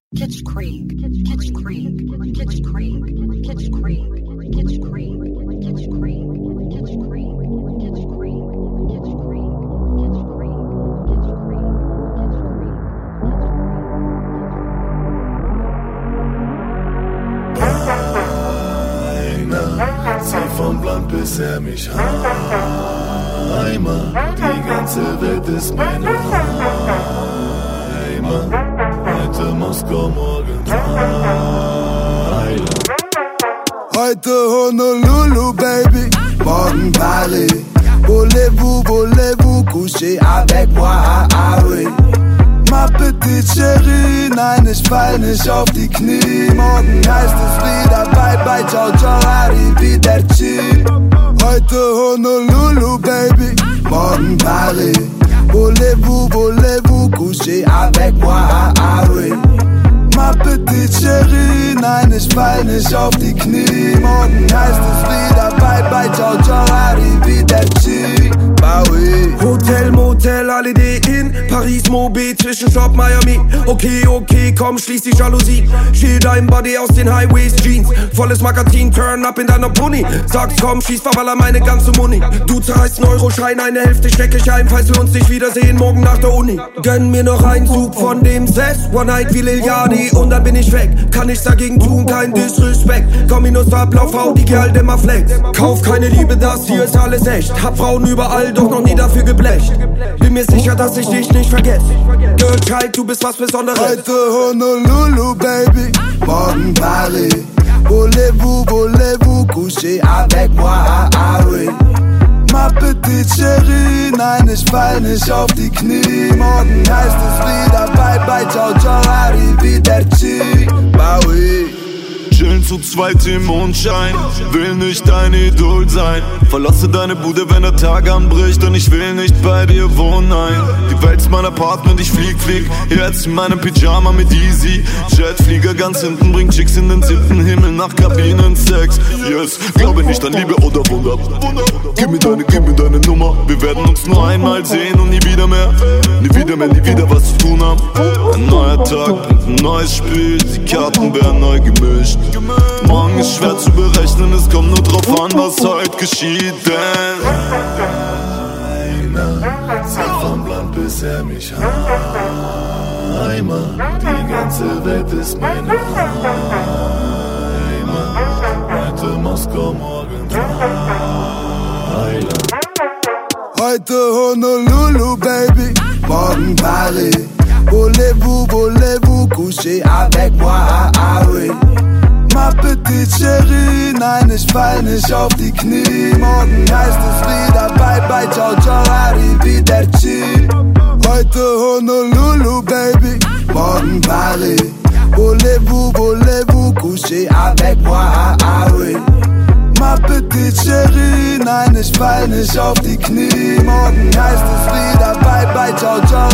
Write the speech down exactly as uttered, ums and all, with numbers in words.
Kitsch Creek, Kitsch Creek, Kitsch Creek, Kitsch Creek, Kitsch Creek, Kitsch Creek, Kitsch Creek, Kitsch Creek, Kitsch Creek, Kitsch Creek, Einer zieht vom Land bis er mich Heimat, die ganze Welt ist meine Heimat. Heute Moskau, morgen Thailand. Heute Honolulu, Baby, morgen Paris. Voulez-vous, voulez-vous coucher avec moi, ah oui. Ma petite chérie, nein, ich fall nicht auf die Knie. Morgen heißt es wieder bye bye, ciao ciao, arrivederci. Heute Honolulu, Baby, morgen Paris. Voulez-vous, voulez-vous coucher avec moi, ah oui. Ma petite chérie, nein, ich fall nicht auf die Knie. Morgen heißt es wieder bye bye, ciao ciao, arrivederci. Bah oui. Hotel, Motel, Holiday Inn, Paris, Mobi, Zwischenstopp, Miami. Okay, okay, komm, schließ die Jalousie. Schiel dein Body aus den Highways Jeans. Volles Magazin, turn up in deiner Pony. Sagst komm, schieß, verballer meine ganze Money. Du zerreißt einen Euroschein, eine Hälfte steck ich ein, falls wir uns nicht wiedersehen, morgen nach der Uni. Gönn mir noch einen Zug von dem Sess, One Night wie Lil Yachty und dann bin ich weg. Kann nichts dagegen tun, kein Disrespect. Komm minus Ablauf, hau die Girl immer flex. Kauf keine Liebe, das hier ist alles echt. Hab Frauen überall, doch noch nie dafür geblecht. Bin mir sicher, dass ich dich nicht vergesse. Girl, du bist was Besonderes. Heute Honolulu, Baby, morgen Paris. Voulez-vous, voulez-vous coucher avec moi, ah oui. Ma petite chérie, nein, ich fall nicht auf die Knie. Morgen heißt es wieder bye bye, ciao ciao, arrivederci. Bah oui. Chillen zu zweit im Mondschein, will nicht dein Idol sein. Verlasse deine Bude, wenn der Tag anbricht, und ich will nicht bei dir wohnen, nein. Die Welt ist mein Apartment, ich flieg, flieg jetzt in meinem Pyjama mit Easy. Jetflieger ganz hinten, bringt Chicks in den siebten Himmel nach Kabinensex. Yes, glaube nicht an Liebe oder Wunder. Gib mir deine, gib mir deine Nummer. Wir werden uns nur einmal sehen und nie wieder mehr. Nie wieder mehr, nie wieder was zu tun haben. Ein neuer Tag bringt ein neues Spiel, die Karten werden neu gemischt. Morgen ist schwer zu berechnen, es kommt nur drauf an, was heute geschieht, denn einer zieht vom Land bis er mich Heimat, die ganze Welt ist meine Heimat. Heute Moskau, morgen Thailand. Heute Honolulu, Baby, morgen Paris. Voulez-vous, voulez-vous coucher avec moi, ah oui. Ma petite chérie, nein, ich fall nicht auf die Knie. Morgen heißt es wieder bye bye, ciao ciao, arrivederci. Heute Honolulu, Baby, morgen Paris. Voulez-vous, voulez-vous coucher avec moi, ah oui. Ma petite chérie, nein, ich fall nicht auf die Knie. Morgen heißt es wieder bye bye, ciao ciao,